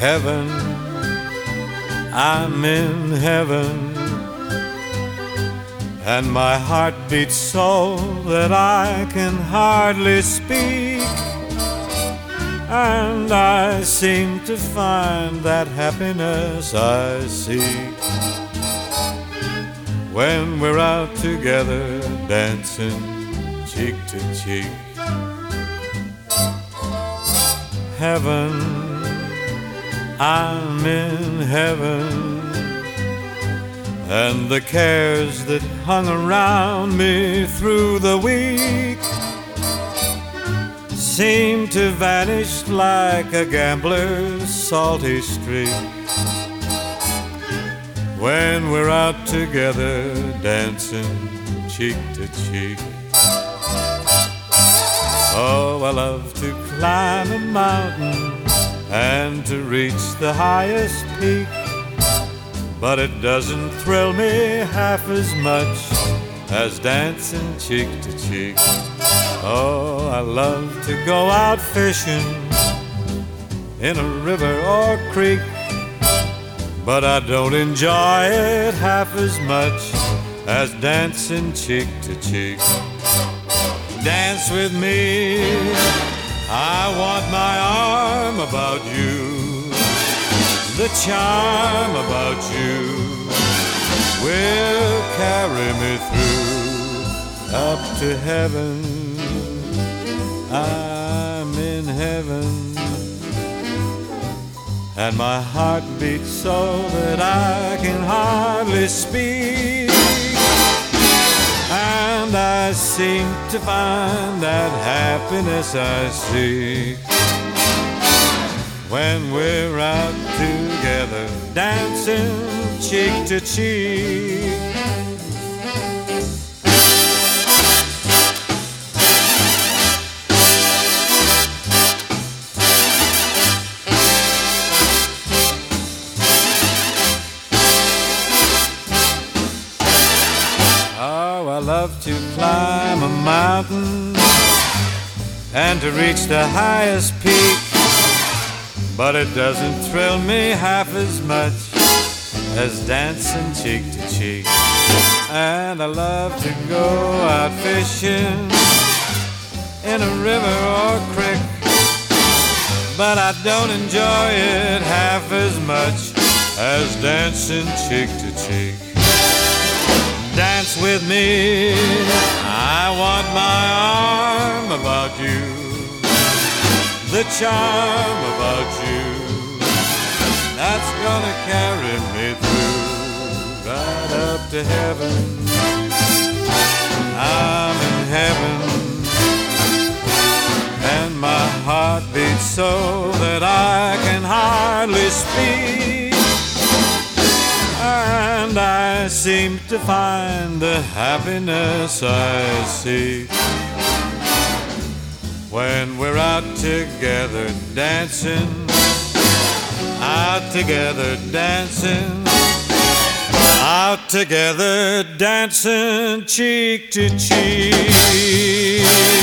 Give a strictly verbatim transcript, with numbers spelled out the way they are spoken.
Heaven, I'm in heaven, and my heart beats so that I can hardly speak, and I seem to find that happiness I seek when we're out together dancing cheek to cheek. Heaven, I'm in heaven, and the cares that hung around me through the week seem to vanish like a gambler's salty streak when we're out together dancing cheek to cheek. Oh, I love to climb a mountain and to reach the highest peak, but it doesn't thrill me half as much as dancing cheek to cheek. Oh, I love to go out fishing in a river or creek, but I don't enjoy it half as much as dancing cheek to cheek. Dance with me, I want my arm about you. The charm about you will carry me through up to heaven. I'm in heaven, and my heart beats so that I can hardly speak, and I seem to find that happiness I seek when we're out together dancing cheek to cheek. Oh, I love to climb a mountain and to reach the highest peak, but it doesn't thrill me half as much as dancing cheek to cheek. And I love to go out fishing in a river or creek, but I don't enjoy it half as much as dancing cheek to cheek. Dance with me, I want my arm about you. The charm about you, that's gonna carry me through right up to heaven. I'm in heaven, and my heart beats so that I can hardly speak, and I seem to find the happiness I seek when we're out together dancing, out together dancing, out together dancing cheek to cheek.